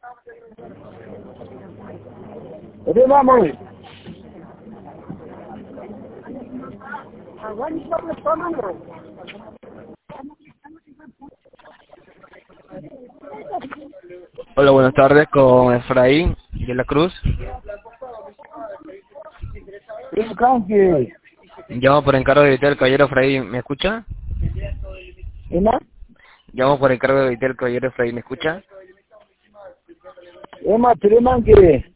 Udah mau. Hola, buenas tardes, con Efraín de la Cruz. Llamo por encargo de evitar el caballero Efraín, ¿me escucha? Emma? Llamo por encargo de evitar el caballero Efraín, ¿me escucha? Emma, Telemanque.